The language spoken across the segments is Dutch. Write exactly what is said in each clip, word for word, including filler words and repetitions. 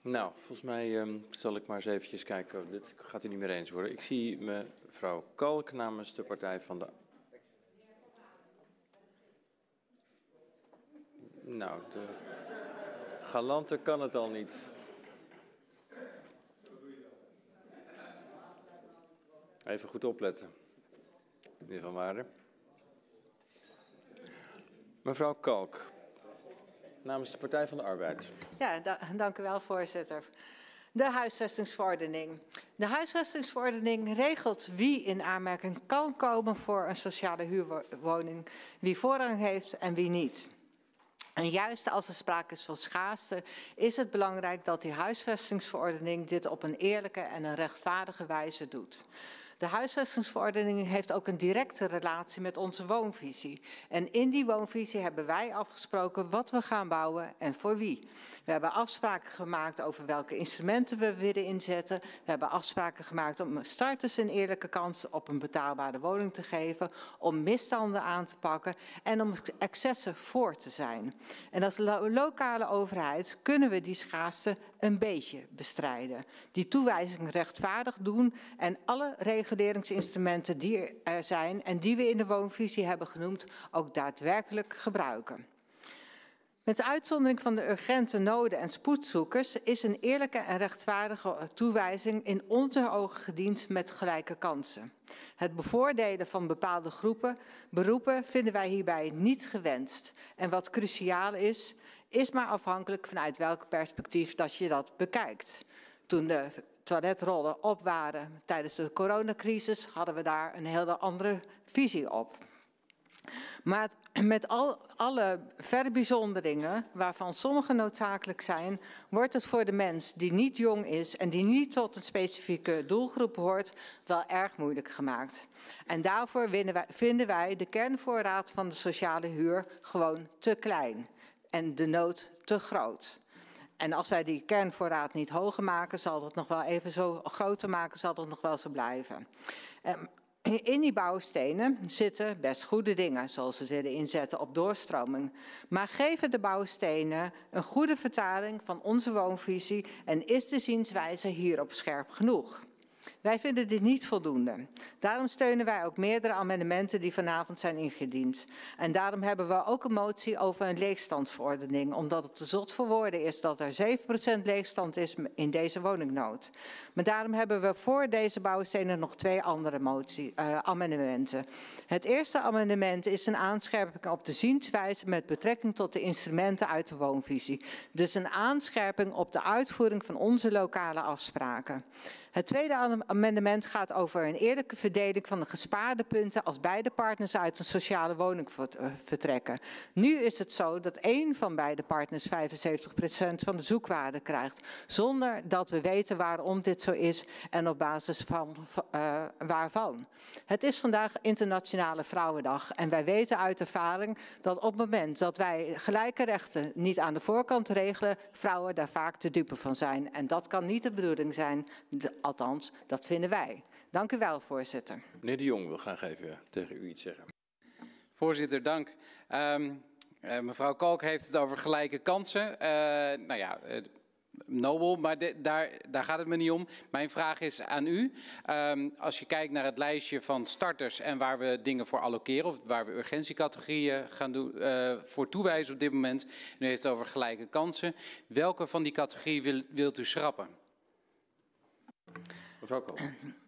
Nou, volgens mij um, zal ik maar eens eventjes kijken. Oh, dit gaat u niet meer eens worden. Ik zie mevrouw Kalk namens de Partij van de... Nou, de galante kan het al niet. Even goed opletten, meneer Van Waarden. Mevrouw Kalk, namens de Partij van de Arbeid. Ja, da dank u wel, voorzitter. De huisvestingsverordening. De huisvestingsverordening regelt wie in aanmerking kan komen voor een sociale huurwoning, wie voorrang heeft en wie niet. En juist als er sprake is van schaarste, is het belangrijk dat die huisvestingsverordening dit op een eerlijke en een rechtvaardige wijze doet. De huisvestingsverordening heeft ook een directe relatie met onze woonvisie. En in die woonvisie hebben wij afgesproken wat we gaan bouwen en voor wie. We hebben afspraken gemaakt over welke instrumenten we willen inzetten. We hebben afspraken gemaakt om starters een eerlijke kans op een betaalbare woning te geven, om misstanden aan te pakken en om excessen voor te zijn. En als lo lokale overheid kunnen we die schaarste een beetje bestrijden. Die toewijzing rechtvaardig doen en alle reguleringsinstrumenten die er zijn en die we in de woonvisie hebben genoemd ook daadwerkelijk gebruiken. Met de uitzondering van de urgente noden en spoedzoekers is een eerlijke en rechtvaardige toewijzing in onze ogen gediend met gelijke kansen. Het bevoordelen van bepaalde groepen, beroepen vinden wij hierbij niet gewenst. En wat cruciaal is, is maar afhankelijk vanuit welk perspectief dat je dat bekijkt. Toen de toiletrollen op waren tijdens de coronacrisis hadden we daar een hele andere visie op. Maar met al, alle verbijzonderingen, waarvan sommige noodzakelijk zijn, wordt het voor de mens die niet jong is en die niet tot een specifieke doelgroep hoort, wel erg moeilijk gemaakt. En daarvoor wij, vinden wij de kernvoorraad van de sociale huur gewoon te klein en de nood te groot. En als wij die kernvoorraad niet hoger maken, zal dat nog wel even zo groter maken, zal dat nog wel zo blijven. Um, In die bouwstenen zitten best goede dingen, zoals ze willen inzetten op doorstroming. Maar geven de bouwstenen een goede vertaling van onze woonvisie en is de zienswijze hierop scherp genoeg? Wij vinden dit niet voldoende. Daarom steunen wij ook meerdere amendementen die vanavond zijn ingediend. En daarom hebben we ook een motie over een leegstandsverordening, omdat het te zot voor woorden is dat er zeven procent leegstand is in deze woningnood. Maar daarom hebben we voor deze bouwstenen nog twee andere motie, uh, amendementen. Het eerste amendement is een aanscherping op de zienswijze met betrekking tot de instrumenten uit de woonvisie. Dus een aanscherping op de uitvoering van onze lokale afspraken. Het tweede amendement gaat over een eerlijke verdeling van de gespaarde punten als beide partners uit een sociale woning vertrekken. Nu is het zo dat één van beide partners vijfenzeventig procent van de zoekwaarde krijgt, zonder dat we weten waarom dit zo is en op basis van uh, waarvan. Het is vandaag Internationale Vrouwendag en wij weten uit ervaring dat op het moment dat wij gelijke rechten niet aan de voorkant regelen, vrouwen daar vaak de dupe van zijn. En dat kan niet de bedoeling zijn. De, Althans, dat vinden wij. Dank u wel, voorzitter. Meneer De Jong wil graag even tegen u iets zeggen. Voorzitter, dank. Um, uh, mevrouw Kalk heeft het over gelijke kansen. Uh, nou ja, uh, nobel, maar de, daar, daar gaat het me niet om. Mijn vraag is aan u. Um, als je kijkt naar het lijstje van starters en waar we dingen voor allokeren, of waar we urgentiecategorieën gaan doen, uh, voor toewijzen op dit moment. U heeft het over gelijke kansen. Welke van die categorieën wil, wilt u schrappen? Mevrouw Kalk.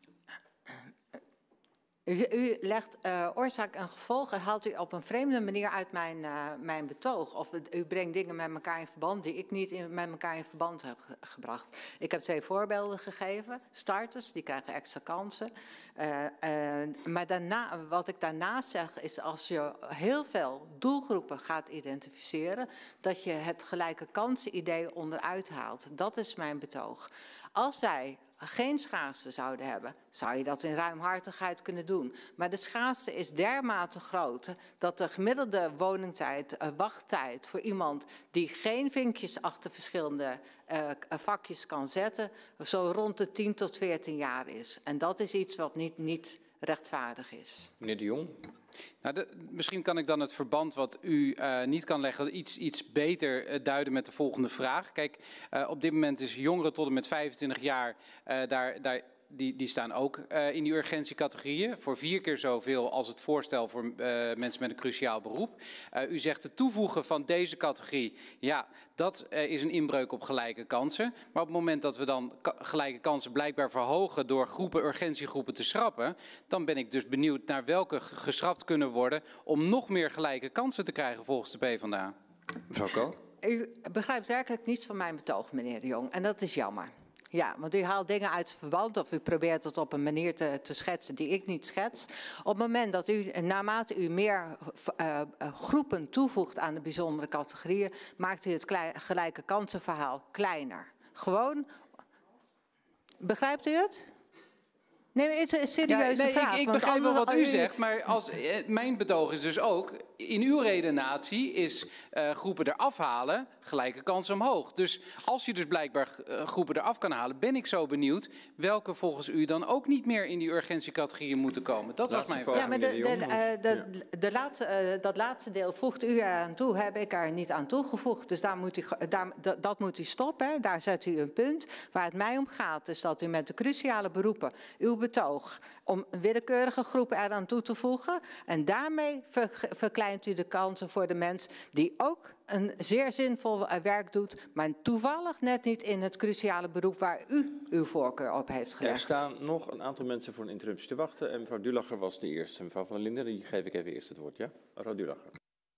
U, u legt uh, oorzaak en gevolg en haalt u op een vreemde manier uit mijn, uh, mijn betoog. Of u brengt dingen met elkaar in verband die ik niet in, met elkaar in verband heb ge gebracht. Ik heb twee voorbeelden gegeven. Starters, die krijgen extra kansen. Uh, uh, maar daarna, wat ik daarnaast zeg is als je heel veel doelgroepen gaat identificeren, dat je het gelijke kansen idee onderuit haalt. Dat is mijn betoog. Als wij geen schaarste zouden hebben, zou je dat in ruimhartigheid kunnen doen. Maar de schaarste is dermate groot dat de gemiddelde woningtijd, uh, wachttijd voor iemand die geen vinkjes achter verschillende uh, vakjes kan zetten, zo rond de tien tot veertien jaar is. En dat is iets wat niet, niet rechtvaardig is. Meneer De Jong. Nou, de, misschien kan ik dan het verband wat u uh, niet kan leggen iets, iets beter uh, duiden met de volgende vraag. Kijk, uh, op dit moment is jongeren tot en met vijfentwintig jaar, uh, daar, daar, die, die staan ook uh, in die urgentiecategorieën. Voor vier keer zoveel als het voorstel voor uh, mensen met een cruciaal beroep. Uh, u zegt het toevoegen van deze categorie, ja, dat uh, is een inbreuk op gelijke kansen. Maar op het moment dat we dan ka gelijke kansen blijkbaar verhogen door groepen, urgentiegroepen te schrappen, dan ben ik dus benieuwd naar welke geschrapt kunnen worden om nog meer gelijke kansen te krijgen volgens de PvdA. Mevrouw Kalk. U begrijpt werkelijk niets van mijn betoog, meneer De Jong, en dat is jammer. Ja, want u haalt dingen uit verband of u probeert het op een manier te, te schetsen die ik niet schets. Op het moment dat u, naarmate u meer uh, groepen toevoegt aan de bijzondere categorieën, maakt u het klei, gelijke kansenverhaal kleiner. Gewoon, begrijpt u het? Nee, maar het is een serieuze ja, nee, vraag. Ik, ik want begrijp wel wat u u zegt, maar als, eh, mijn betoog is dus ook, in uw redenatie is uh, groepen eraf halen, gelijke kans omhoog. Dus als je dus blijkbaar uh, groepen eraf kan halen, ben ik zo benieuwd welke volgens u dan ook niet meer in die urgentiecategorieën moeten komen. Dat was mijn vraag. Ja, maar de, de, uh, de, de laatste, uh, dat laatste deel voegt u eraan toe, heb ik er niet aan toegevoegd. Dus daar moet u, daar, dat, dat moet u stoppen, hè. Daar zet u een punt. Waar het mij om gaat is dat u met de cruciale beroepen uw betoog om willekeurige groepen eraan toe te voegen. En daarmee ver, verkleint u de kansen voor de mens die ook een zeer zinvol werk doet, maar toevallig net niet in het cruciale beroep waar u uw voorkeur op heeft gelegd. Er staan nog een aantal mensen voor een interruptie te wachten en mevrouw Dulacher was de eerste. Mevrouw van der Linden, die geef ik even eerst het woord, ja? Mevrouw Dulacher.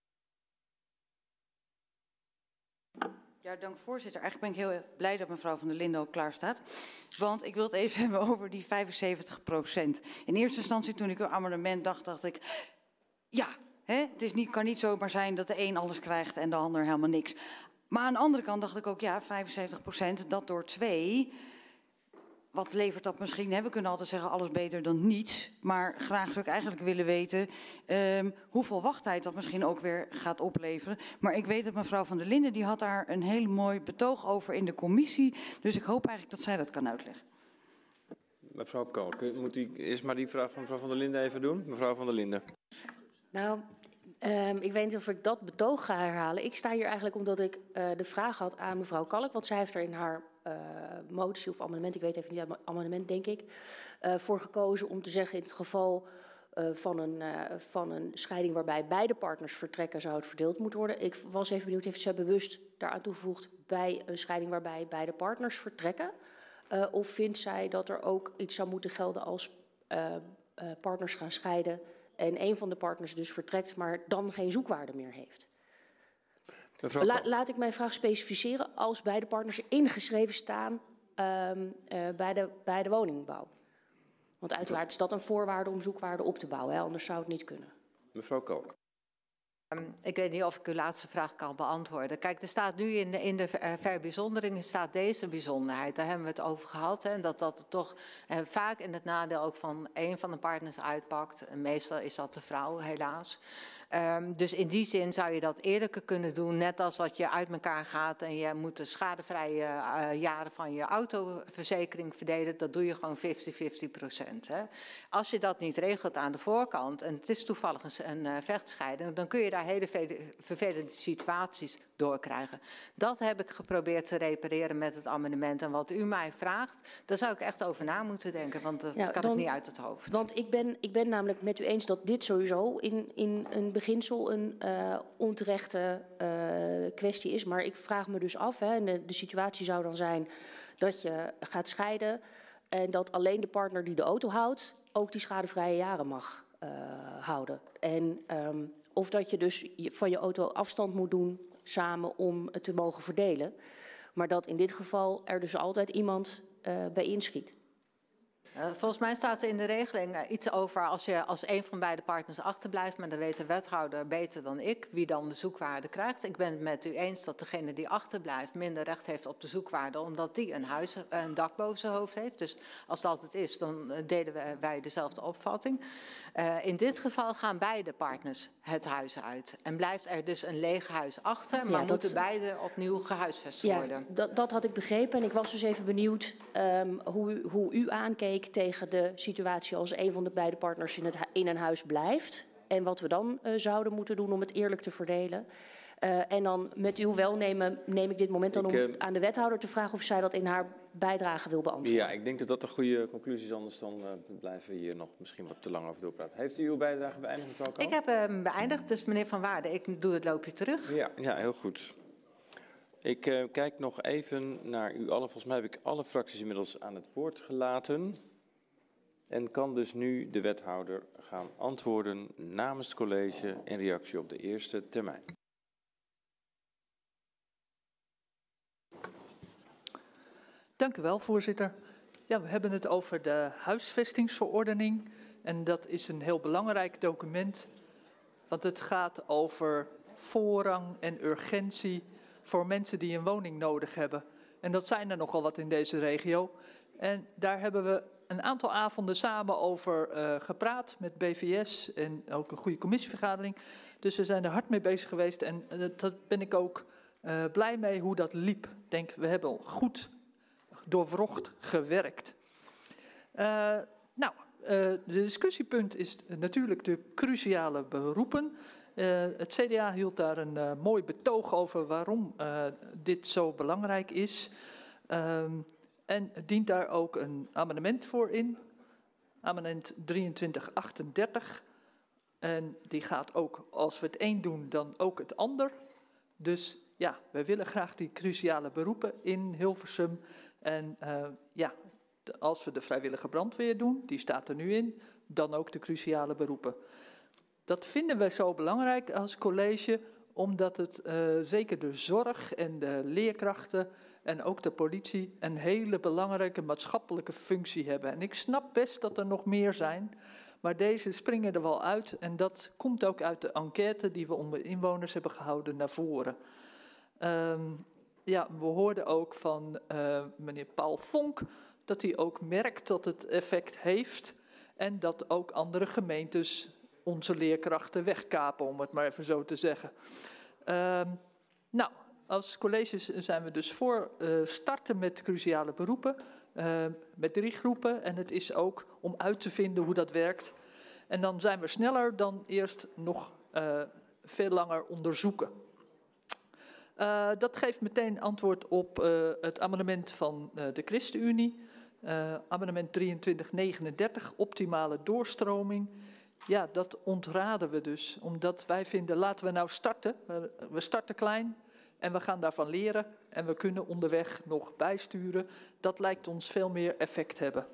Ja, dank voorzitter. Eigenlijk ben ik heel blij dat mevrouw van der Linden ook klaar staat. Want ik wil het even hebben over die vijfenzeventig procent. In eerste instantie toen ik een amendement dacht, dacht ik, ja, hè, het is niet, kan niet zomaar zijn dat de een alles krijgt en de ander helemaal niks. Maar aan de andere kant dacht ik ook, ja, vijfenzeventig procent, dat door twee. Wat levert dat misschien? Hè? We kunnen altijd zeggen alles beter dan niets. Maar graag zou ik eigenlijk willen weten um, hoeveel wachttijd dat misschien ook weer gaat opleveren. Maar ik weet dat mevrouw van der Linden, die had daar een heel mooi betoog over in de commissie. Dus ik hoop eigenlijk dat zij dat kan uitleggen. Mevrouw Kalk, moet u eerst maar die vraag van mevrouw van der Linden even doen? Mevrouw van der Linden. Nou, um, ik weet niet of ik dat betoog ga herhalen. Ik sta hier eigenlijk omdat ik uh, de vraag had aan mevrouw Kalk. Want zij heeft er in haar Uh, motie of amendement, ik weet even niet, amendement denk ik, uh, voor gekozen om te zeggen in het geval uh, van, een, uh, van een scheiding waarbij beide partners vertrekken zou het verdeeld moeten worden. Ik was even benieuwd, heeft zij bewust daaraan toegevoegd bij een scheiding waarbij beide partners vertrekken? Uh, of vindt zij dat er ook iets zou moeten gelden als uh, uh, partners gaan scheiden en een van de partners dus vertrekt, maar dan geen zoekwaarde meer heeft? La, laat ik mijn vraag specificeren als beide partners ingeschreven staan um, uh, bij, de, bij de woningbouw. Want uiteraard is dat een voorwaarde om zoekwaarde op te bouwen, hè? Anders zou het niet kunnen. Mevrouw Kalk. Um, ik weet niet of ik uw laatste vraag kan beantwoorden. Kijk, er staat nu in de, in de uh, verbijzondering staat deze bijzonderheid. Daar hebben we het over gehad. Hè, dat dat toch uh, vaak in het nadeel ook van een van de partners uitpakt. En meestal is dat de vrouw, helaas. Um, dus in die zin zou je dat eerlijker kunnen doen, net als dat je uit elkaar gaat en je moet de schadevrije uh, jaren van je autoverzekering verdelen. Dat doe je gewoon vijftig vijftig procent. Hè. Als je dat niet regelt aan de voorkant en het is toevallig een, een uh, vechtscheiding, dan kun je daar hele vervelende situaties door krijgen. Dat heb ik geprobeerd te repareren met het amendement. En wat u mij vraagt, daar zou ik echt over na moeten denken, want dat ja, kan dan, ik niet uit het hoofd. Want ik ben, ik ben namelijk met u eens dat dit sowieso in, in een beginsel een uh, onterechte uh, kwestie is. Maar ik vraag me dus af, hè, en de, de situatie zou dan zijn dat je gaat scheiden en dat alleen de partner die de auto houdt ook die schadevrije jaren mag uh, houden. En um, of dat je dus van je auto afstand moet doen samen om het te mogen verdelen. Maar dat in dit geval er dus altijd iemand uh, bij inschiet. Uh, volgens mij staat er in de regeling uh, iets over als je als een van beide partners achterblijft, maar dan weet de wethouder beter dan ik wie dan de zoekwaarde krijgt. Ik ben het met u eens dat degene die achterblijft minder recht heeft op de zoekwaarde, omdat die een, huis, een dak boven zijn hoofd heeft. Dus als dat het is, dan delen wij, wij dezelfde opvatting. Uh, in dit geval gaan beide partners het huis uit. En blijft er dus een leeg huis achter, maar ja, moeten dat... beide opnieuw gehuisvest ja, worden. Dat, dat had ik begrepen en ik was dus even benieuwd um, hoe, hoe u aankeek ik tegen de situatie als een van de beide partners in, het, in een huis blijft. En wat we dan uh, zouden moeten doen om het eerlijk te verdelen. Uh, en dan met uw welnemen neem ik dit moment dan ik, uh, om aan de wethouder te vragen of zij dat in haar bijdrage wil beantwoorden. Ja, ik denk dat dat een goede conclusie is, anders dan uh, blijven we hier nog misschien wat te lang over doorpraten. Heeft u uw bijdrage beëindigd, mevrouw Kalk? Ik heb hem uh, beëindigd, dus meneer Van Waarden, ik doe het loopje terug. Ja, ja heel goed. Ik uh, kijk nog even naar u allen. Volgens mij heb ik alle fracties inmiddels aan het woord gelaten. En kan dus nu de wethouder gaan antwoorden namens het college in reactie op de eerste termijn. Dank u wel, voorzitter. Ja, we hebben het over de huisvestingsverordening. En dat is een heel belangrijk document. Want het gaat over voorrang en urgentie voor mensen die een woning nodig hebben. En dat zijn er nogal wat in deze regio. En daar hebben we een aantal avonden samen over uh, gepraat met B V S en ook een goede commissievergadering. Dus we zijn er hard mee bezig geweest en uh, dat ben ik ook uh, blij mee hoe dat liep. Ik denk, we hebben goed doorwrocht gewerkt. Uh, nou, uh, de discussiepunt is natuurlijk de cruciale beroepen. Uh, het C D A hield daar een uh, mooi betoog over waarom uh, dit zo belangrijk is. Um, en dient daar ook een amendement voor in. Amendement drieëntwintig achtendertig. En die gaat ook, als we het een doen, dan ook het ander. Dus ja, we willen graag die cruciale beroepen in Hilversum. En uh, ja, als we de vrijwillige brandweer doen, die staat er nu in, dan ook de cruciale beroepen. Dat vinden wij zo belangrijk als college, omdat het uh, zeker de zorg en de leerkrachten en ook de politie een hele belangrijke maatschappelijke functie hebben. En ik snap best dat er nog meer zijn, maar deze springen er wel uit. En dat komt ook uit de enquête die we onder inwoners hebben gehouden naar voren. Um, ja, we hoorden ook van uh, meneer Paul Vonk dat hij ook merkt dat het effect heeft en dat ook andere gemeentes onze leerkrachten wegkapen, om het maar even zo te zeggen. Uh, nou, als college zijn we dus voor uh, starten met cruciale beroepen, uh, met drie groepen. En het is ook om uit te vinden hoe dat werkt. En dan zijn we sneller dan eerst nog uh, veel langer onderzoeken. Uh, dat geeft meteen antwoord op uh, het amendement van uh, de ChristenUnie. Uh, amendement drieëntwintig negenendertig, optimale doorstroming. Ja, dat ontraden we dus, omdat wij vinden, laten we nou starten. Uh, we starten klein en we gaan daarvan leren en we kunnen onderweg nog bijsturen. Dat lijkt ons veel meer effect hebben.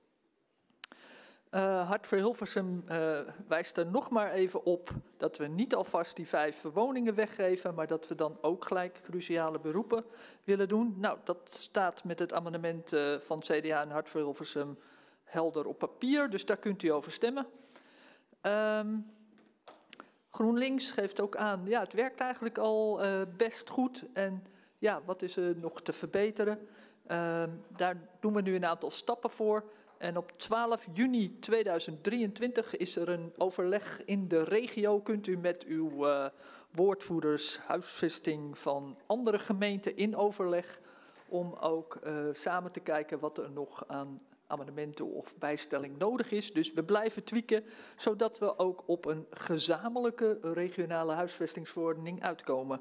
Uh, Hart voor Hilversum uh, wijst er nog maar even op dat we niet alvast die vijf woningen weggeven, maar dat we dan ook gelijk cruciale beroepen willen doen. Nou, dat staat met het amendement uh, van C D A en Hart voor Hilversum helder op papier, dus daar kunt u over stemmen. Um, GroenLinks geeft ook aan, ja, het werkt eigenlijk al uh, best goed en ja, wat is er nog te verbeteren? Uh, daar doen we nu een aantal stappen voor. En op twaalf juni tweeduizend drieëntwintig is er een overleg in de regio. Kunt u met uw uh, woordvoerders huisvesting van andere gemeenten in overleg om ook uh, samen te kijken wat er nog aan amendementen of bijstelling nodig is. Dus we blijven tweaken, zodat we ook op een gezamenlijke regionale huisvestingsverordening uitkomen.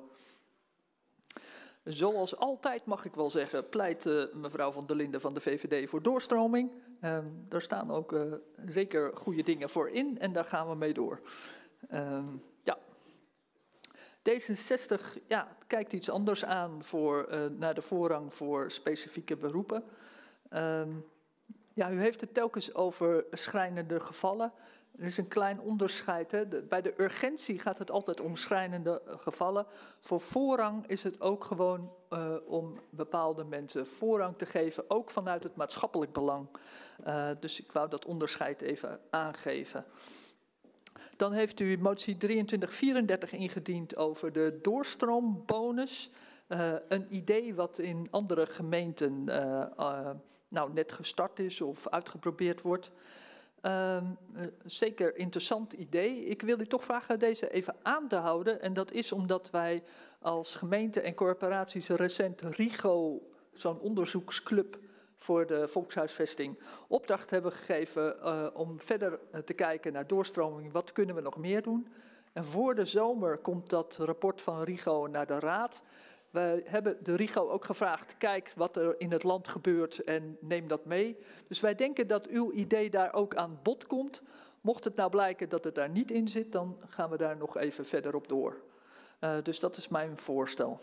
Zoals altijd, mag ik wel zeggen, pleit uh, mevrouw Van der Linden van de V V D voor doorstroming. Um, daar staan ook uh, zeker goede dingen voor in en daar gaan we mee door. Um, ja. D zesenzestig ja, kijkt iets anders aan voor, uh, naar de voorrang voor specifieke beroepen. Um, ja, u heeft het telkens over schrijnende gevallen. Er is een klein onderscheid. Hè. De, bij de urgentie gaat het altijd om schrijnende gevallen. Voor voorrang is het ook gewoon uh, om bepaalde mensen voorrang te geven, ook vanuit het maatschappelijk belang. Uh, dus ik wou dat onderscheid even aangeven. Dan heeft u motie drieëntwintig vierendertig ingediend over de doorstroombonus. Uh, een idee wat in andere gemeenten uh, uh, nou, net gestart is of uitgeprobeerd wordt. Um, uh, zeker interessant idee. Ik wil u toch vragen deze even aan te houden. En dat is omdat wij als gemeente en corporaties recent RIGO, zo'n onderzoeksclub voor de volkshuisvesting opdracht hebben gegeven uh, om verder te kijken naar doorstroming. Wat kunnen we nog meer doen? En voor de zomer komt dat rapport van RIGO naar de Raad. We hebben de RIGO ook gevraagd, kijk wat er in het land gebeurt en neem dat mee. Dus wij denken dat uw idee daar ook aan bod komt. Mocht het nou blijken dat het daar niet in zit, dan gaan we daar nog even verder op door. Uh, dus dat is mijn voorstel.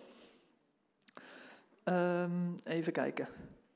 Um, even kijken.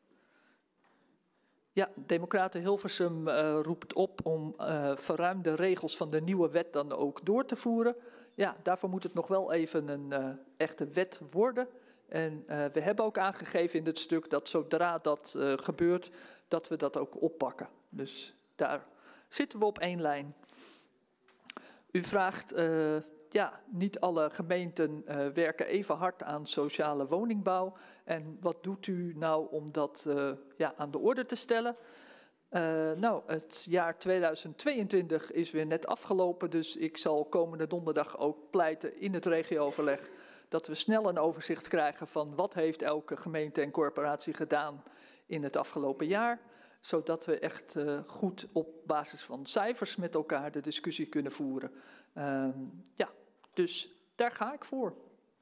Ja, Democraten Hilversum uh, roept op om uh, verruimde regels van de nieuwe wet dan ook door te voeren. Ja, daarvoor moet het nog wel even een uh, echte wet worden. En uh, we hebben ook aangegeven in dit stuk dat zodra dat uh, gebeurt, dat we dat ook oppakken. Dus daar zitten we op één lijn. U vraagt, uh, ja, niet alle gemeenten uh, werken even hard aan sociale woningbouw. En wat doet u nou om dat uh, ja, aan de orde te stellen? Uh, nou, het jaar tweeduizend tweeëntwintig is weer net afgelopen, dus ik zal komende donderdag ook pleiten in het regio-overleg dat we snel een overzicht krijgen van wat heeft elke gemeente en corporatie gedaan in het afgelopen jaar, zodat we echt uh, goed op basis van cijfers met elkaar de discussie kunnen voeren. Uh, ja, dus daar ga ik voor.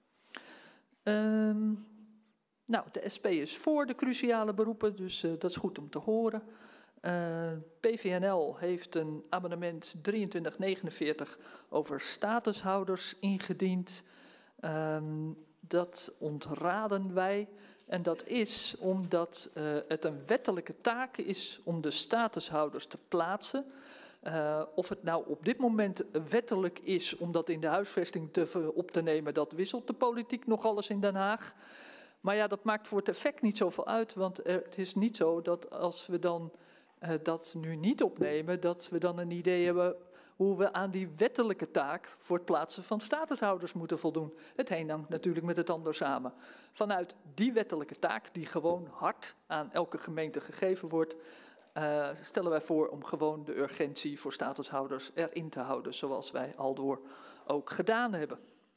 Um, nou, de S P is voor de cruciale beroepen, dus uh, dat is goed om te horen. Uh, P V N L heeft een amendement drieëntwintig negenenveertig over statushouders ingediend. Um, dat ontraden wij. En dat is omdat uh, het een wettelijke taak is om de statushouders te plaatsen. Uh, of het nou op dit moment wettelijk is om dat in de huisvesting te, op te nemen, dat wisselt de politiek nogal eens in Den Haag. Maar ja, dat maakt voor het effect niet zoveel uit, want er, het is niet zo dat als we dan uh, dat nu niet opnemen, dat we dan een idee hebben hoe we aan die wettelijke taak voor het plaatsen van statushouders moeten voldoen. Het een hangt natuurlijk met het ander samen. Vanuit die wettelijke taak, die gewoon hard aan elke gemeente gegeven wordt, uh, stellen wij voor om gewoon de urgentie voor statushouders erin te houden, zoals wij aldoor ook gedaan hebben.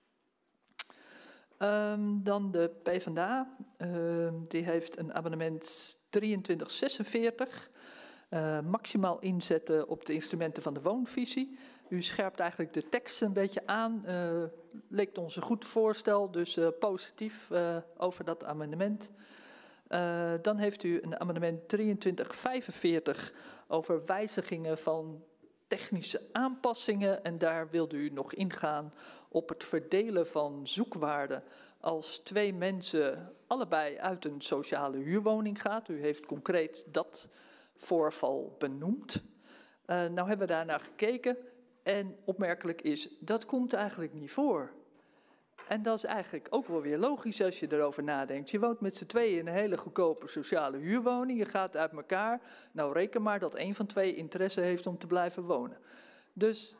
Um, dan de PvdA, uh, die heeft een amendement drieëntwintig zesenveertig. Uh, maximaal inzetten op de instrumenten van de woonvisie. U scherpt eigenlijk de tekst een beetje aan. Uh, leek ons een goed voorstel, dus uh, positief uh, over dat amendement. Uh, dan heeft u een amendement drieëntwintig vijfenveertig over wijzigingen van technische aanpassingen. En daar wilde u nog ingaan op het verdelen van zoekwaarden als twee mensen allebei uit een sociale huurwoning gaat. U heeft concreet dat voorval benoemd. Uh, nou hebben we daarnaar gekeken en opmerkelijk is, dat komt eigenlijk niet voor. En dat is eigenlijk ook wel weer logisch als je erover nadenkt. Je woont met z'n tweeën in een hele goedkope sociale huurwoning, je gaat uit elkaar. Nou reken maar dat één van twee interesse heeft om te blijven wonen. Dus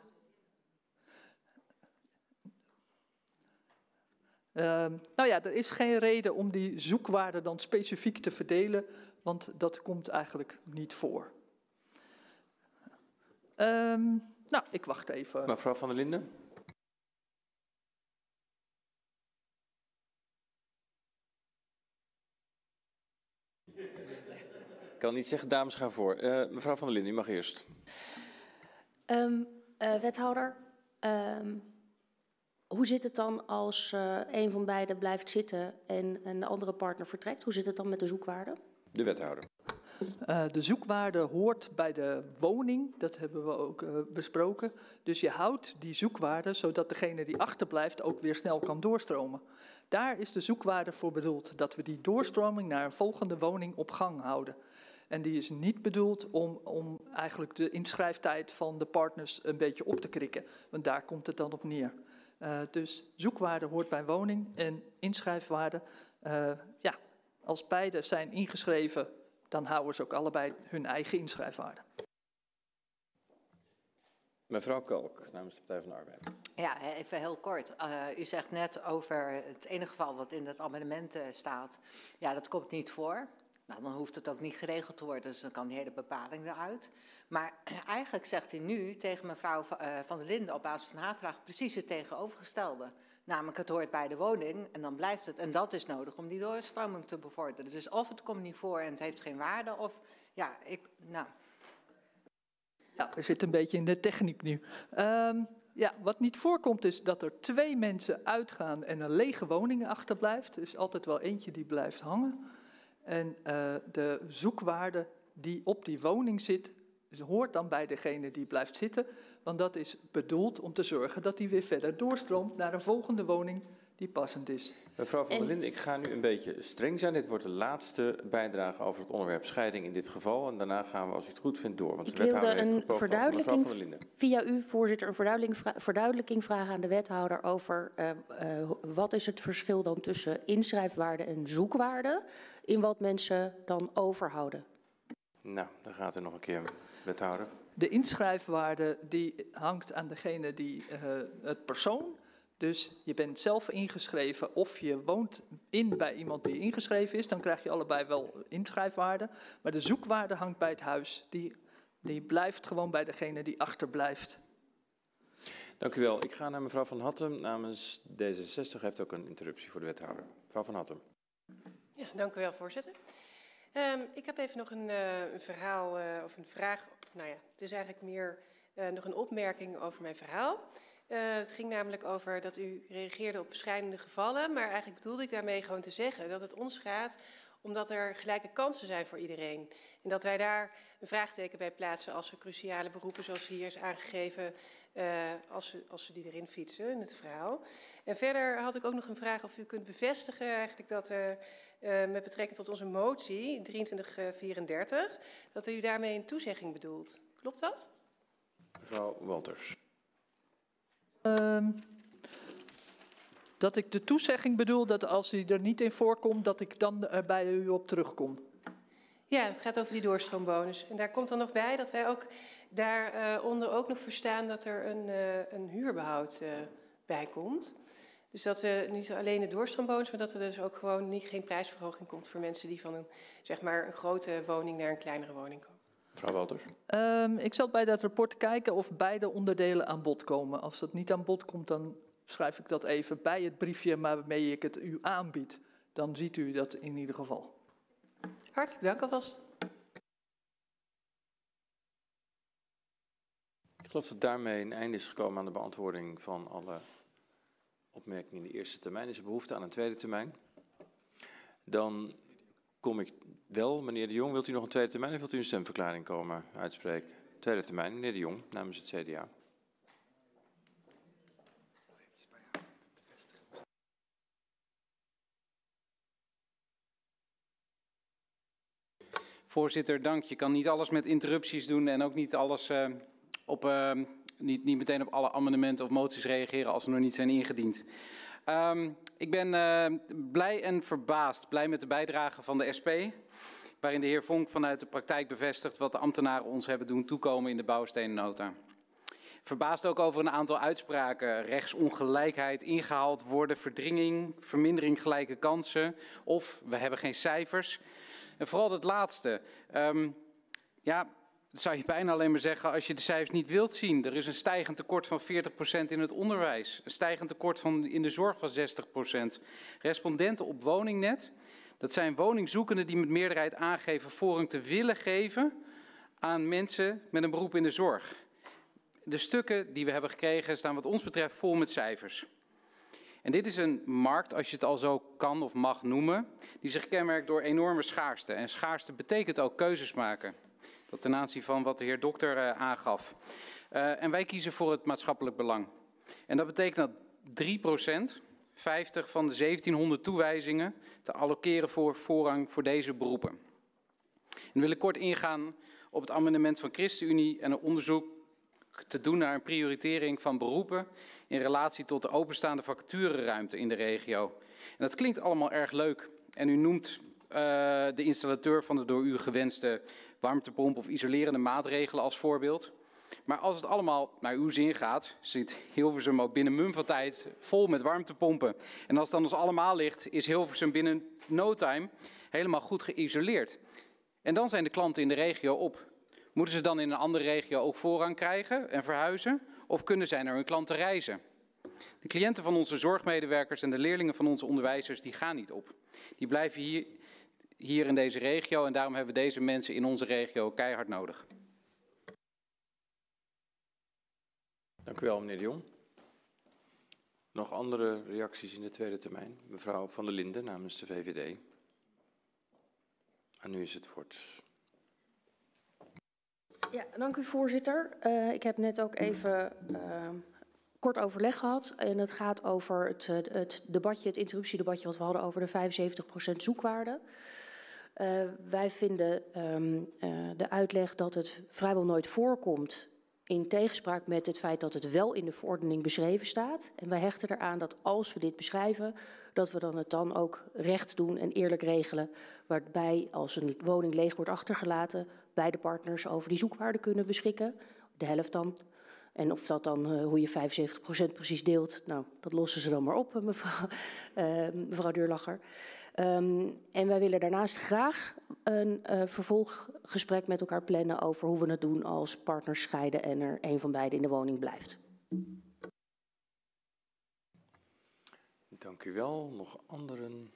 Uh, nou ja, er is geen reden om die zoekwaarde dan specifiek te verdelen, want dat komt eigenlijk niet voor. Um, nou, ik wacht even. Mevrouw van der Linden. Ik kan niet zeggen, dames gaan voor. Uh, mevrouw van der Linden, u mag eerst. Um, uh, wethouder, um, hoe zit het dan als uh, een van beiden blijft zitten en een andere partner vertrekt? Hoe zit het dan met de zoekwaarde? De wethouder. Uh, de zoekwaarde hoort bij de woning, dat hebben we ook uh, besproken. Dus je houdt die zoekwaarde zodat degene die achterblijft ook weer snel kan doorstromen. Daar is de zoekwaarde voor bedoeld, dat we die doorstroming naar een volgende woning op gang houden. En die is niet bedoeld om, om eigenlijk de inschrijftijd van de partners een beetje op te krikken, want daar komt het dan op neer. Uh, dus zoekwaarde hoort bij woning en inschrijfwaarde, uh, ja, als beide zijn ingeschreven, dan houden ze ook allebei hun eigen inschrijfwaarde. Mevrouw Kalk, namens de Partij van de Arbeid. Ja, even heel kort. Uh, u zegt net over het enige geval wat in het amendement uh, staat. Ja, dat komt niet voor. Nou, dan hoeft het ook niet geregeld te worden, dus dan kan die hele bepaling eruit. Maar eigenlijk zegt u nu tegen mevrouw Van der Linden op basis van haar vraag precies het tegenovergestelde. Namelijk, het hoort bij de woning en dan blijft het. En dat is nodig om die doorstroming te bevorderen. Dus of het komt niet voor en het heeft geen waarde, of ja, ik, nou... Ja, we zitten een beetje in de techniek nu. Um, ja, wat niet voorkomt is dat er twee mensen uitgaan en een lege woning achterblijft. Er is altijd wel eentje die blijft hangen. En uh, de zoekwaarde die op die woning zit, hoort dan bij degene die blijft zitten. Want dat is bedoeld om te zorgen dat die weer verder doorstroomt naar een volgende woning die passend is. Mevrouw van der Linden, ik ga nu een beetje streng zijn. Dit wordt de laatste bijdrage over het onderwerp scheiding in dit geval. En daarna gaan we, als u het goed vindt, door. Want ik de wethouder wilde heeft een gepoogd. verduidelijking, Mevrouw van der Linden. via u, voorzitter, een verduidelijking, verduidelijking vragen aan de wethouder over uh, uh, wat is het verschil dan tussen inschrijfwaarde en zoekwaarde in wat mensen dan overhouden. Nou, dan gaat er nog een keer, wethouder. De inschrijfwaarde die hangt aan degene die uh, het persoon. Dus je bent zelf ingeschreven of je woont in bij iemand die ingeschreven is. Dan krijg je allebei wel inschrijfwaarde. Maar de zoekwaarde hangt bij het huis. Die, die blijft gewoon bij degene die achterblijft. Dank u wel. Ik ga naar mevrouw Van Hattem namens D zesenzestig. Heeft ook een interruptie voor de wethouder. Mevrouw Van Hattem. Ja, dank u wel, voorzitter. Um, ik heb even nog een, uh, een verhaal uh, of een vraag. Nou ja, het is eigenlijk meer uh, nog een opmerking over mijn verhaal. Uh, het ging namelijk over dat u reageerde op verschillende gevallen. Maar eigenlijk bedoelde ik daarmee gewoon te zeggen dat het ons gaat omdat er gelijke kansen zijn voor iedereen. En dat wij daar een vraagteken bij plaatsen als we cruciale beroepen, zoals hier is aangegeven, uh, als, ze, als ze die erin fietsen in het verhaal. En verder had ik ook nog een vraag of u kunt bevestigen eigenlijk dat er, uh, met betrekking tot onze motie drieëntwintig vierendertig, dat u daarmee een toezegging bedoelt. Klopt dat? Mevrouw Walters. Um, dat ik de toezegging bedoel dat als u er niet in voorkomt, dat ik dan er bij u op terugkom. Ja, het gaat over die doorstroombonus. En daar komt dan nog bij dat wij ook daaronder uh, ook nog verstaan dat er een, uh, een huurbehoud uh, bij komt. Dus dat we niet alleen de doorstroombonus, maar dat er dus ook gewoon niet, geen prijsverhoging komt voor mensen die van een, zeg maar, een grote woning naar een kleinere woning komen. Mevrouw Walters. Um, ik zal bij dat rapport kijken of beide onderdelen aan bod komen. Als dat niet aan bod komt, dan schrijf ik dat even bij het briefje waarmee ik het u aanbied. Dan ziet u dat in ieder geval. Hartelijk dank alvast. Ik geloof dat daarmee een einde is gekomen aan de beantwoording van alle opmerkingen in de eerste termijn. Is er behoefte aan een tweede termijn? Dan kom ik wel, meneer De Jong, wilt u nog een tweede termijn of wilt u een stemverklaring komen uitspreken? Tweede termijn, meneer De Jong, namens het C D A. Voorzitter, dank. Je kan niet alles met interrupties doen en ook niet alles uh, op, uh, niet, niet meteen op alle amendementen of moties reageren als ze nog niet zijn ingediend. Um, ik ben uh, blij en verbaasd, blij met de bijdrage van de S P, waarin de heer Vonk vanuit de praktijk bevestigt wat de ambtenaren ons hebben doen toekomen in de bouwsteennota. Verbaasd ook over een aantal uitspraken, rechtsongelijkheid, ingehaald worden, verdringing, vermindering gelijke kansen of we hebben geen cijfers. En vooral het laatste, um, ja, dat zou je bijna alleen maar zeggen als je de cijfers niet wilt zien. Er is een stijgend tekort van veertig procent in het onderwijs. Een stijgend tekort van, in de zorg van zestig procent. Respondenten op woningnet, dat zijn woningzoekenden die met meerderheid aangeven voorrang te willen geven aan mensen met een beroep in de zorg. De stukken die we hebben gekregen staan wat ons betreft vol met cijfers. En dit is een markt, als je het al zo kan of mag noemen, die zich kenmerkt door enorme schaarste. En schaarste betekent ook keuzes maken. Dat ten aanzien van wat de heer Dokter uh, aangaf. Uh, en wij kiezen voor het maatschappelijk belang. En dat betekent dat drie procent, vijftig van de zeventienhonderd toewijzingen, te allokeren voor voorrang voor deze beroepen. En dan wil ik kort ingaan op het amendement van ChristenUnie en een onderzoek te doen naar een prioritering van beroepen in relatie tot de openstaande vacatureruimte in de regio. En dat klinkt allemaal erg leuk. En u noemt uh, de installateur van de door u gewenste warmtepomp of isolerende maatregelen als voorbeeld. Maar als het allemaal naar uw zin gaat, zit Hilversum ook binnen mum van tijd vol met warmtepompen. En als het aan ons allemaal ligt, is Hilversum binnen no time helemaal goed geïsoleerd. En dan zijn de klanten in de regio op. Moeten ze dan in een andere regio ook voorrang krijgen en verhuizen? Of kunnen zij naar hun klanten reizen? De cliënten van onze zorgmedewerkers en de leerlingen van onze onderwijzers die gaan niet op. Die blijven hier, hier in deze regio en daarom hebben we deze mensen in onze regio keihard nodig. Dank u wel, meneer de Jong. Nog andere reacties in de tweede termijn? Mevrouw Van der Linden namens de V V D. En nu is het woord. Ja, dank u voorzitter. Uh, ik heb net ook even uh, kort overleg gehad. En het gaat over het, het debatje, het interruptiedebatje wat we hadden over de vijfenzeventig procent zoekwaarde. Uh, wij vinden um, uh, de uitleg dat het vrijwel nooit voorkomt in tegenspraak met het feit dat het wel in de verordening beschreven staat. En wij hechten eraan dat als we dit beschrijven, dat we dan het dan ook recht doen en eerlijk regelen. Waarbij als een woning leeg wordt achtergelaten, beide partners over die zoekwaarde kunnen beschikken. De helft dan. En of dat dan, uh, hoe je vijfenzeventig procent precies deelt, nou, dat lossen ze dan maar op, mevrouw, uh, mevrouw Deurlacher. Um, en wij willen daarnaast graag een uh, vervolggesprek met elkaar plannen over hoe we het doen als partners scheiden en er een van beiden in de woning blijft. Dank u wel. Nog anderen?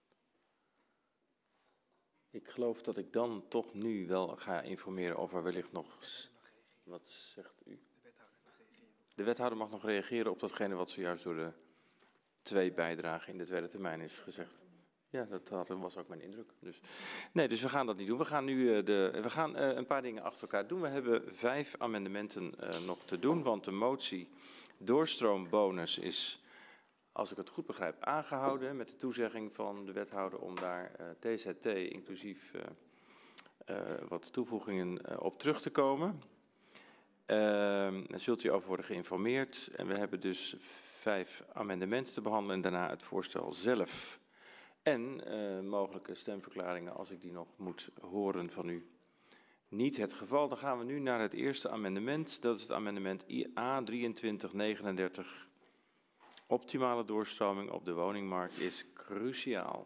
Ik geloof dat ik dan toch nu wel ga informeren of er wellicht nog... Wat zegt u? De wethouder mag nog reageren op datgene wat zojuist door de twee bijdragen in de tweede termijn is gezegd. Ja, dat had, was ook mijn indruk. Dus, nee, dus we gaan dat niet doen. We gaan nu uh, de, we gaan, uh, een paar dingen achter elkaar doen. We hebben vijf amendementen uh, nog te doen, want de motie doorstroombonus is, als ik het goed begrijp, aangehouden met de toezegging van de wethouder om daar uh, T Z T inclusief uh, uh, wat toevoegingen uh, op terug te komen. Uh, daar zult u over worden geïnformeerd. En we hebben dus vijf amendementen te behandelen en daarna het voorstel zelf. En uh, mogelijke stemverklaringen als ik die nog moet horen van u. Niet het geval. Dan gaan we nu naar het eerste amendement. Dat is het amendement A drieëntwintig negenendertig. Optimale doorstroming op de woningmarkt is cruciaal.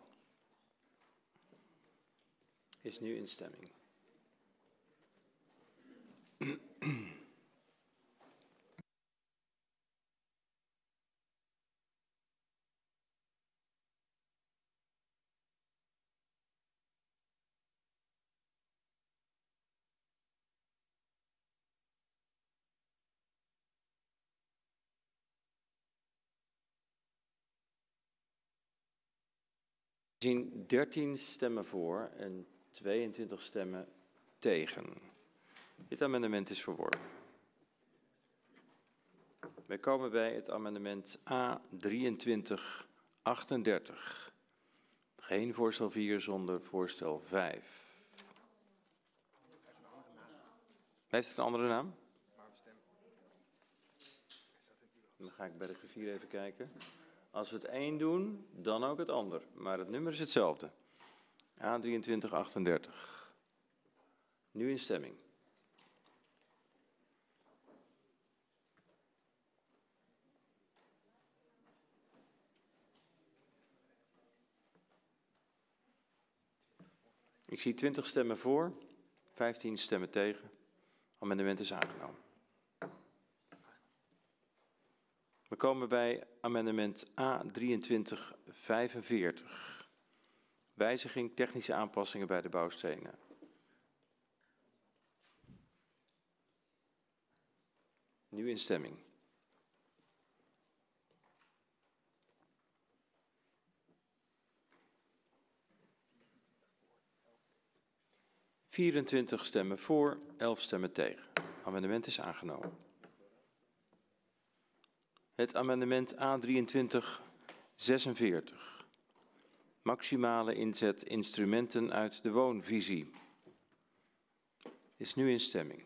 Is nu in stemming. We zien dertien stemmen voor en tweeëntwintig stemmen tegen. Dit amendement is verworpen. Wij komen bij het amendement A drieëntwintig achtendertig. Geen voorstel vier zonder voorstel vijf. Heeft het een andere naam? Dan ga ik bij de griffier even kijken. Als we het een doen, dan ook het ander. Maar het nummer is hetzelfde. A drieëntwintig achtendertig. Nu in stemming. Ik zie twintig stemmen voor, vijftien stemmen tegen. Amendement is aangenomen. We komen bij amendement A drieëntwintig vijfenveertig. Wijziging technische aanpassingen bij de bouwstenen. Nu in stemming. vierentwintig stemmen voor, elf stemmen tegen. Amendement is aangenomen. Het amendement A drieëntwintig zesenveertig. Maximale inzet instrumenten uit de woonvisie. Is nu in stemming.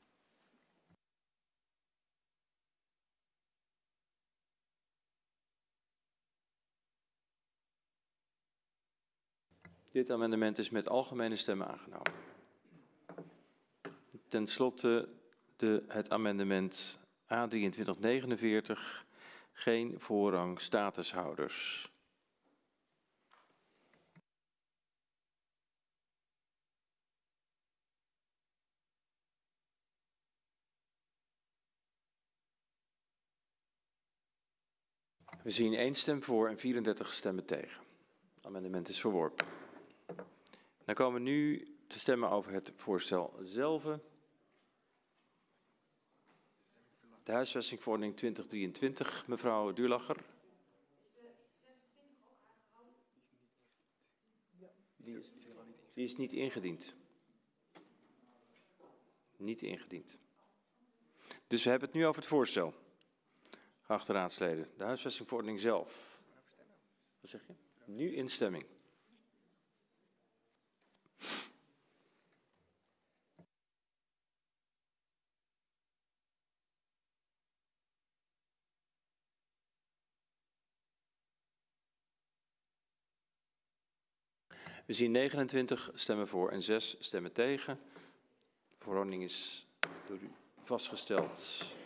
Dit amendement is met algemene stemmen aangenomen. Ten slotte de, het amendement A drieëntwintig negenenveertig. Geen voorrang statushouders. We zien één stem voor en vierendertig stemmen tegen. Het amendement is verworpen. Dan komen we nu te stemmen over het voorstel zelf. De huisvestingverordening twintig drieëntwintig, mevrouw Duurlacher. Die is, die is niet ingediend. Niet ingediend. Dus we hebben het nu over het voorstel. Geachte raadsleden, de huisvestingverordening zelf. Wat zeg je? Nu in stemming. We zien negenentwintig stemmen voor en zes stemmen tegen. De verordening is door u vastgesteld.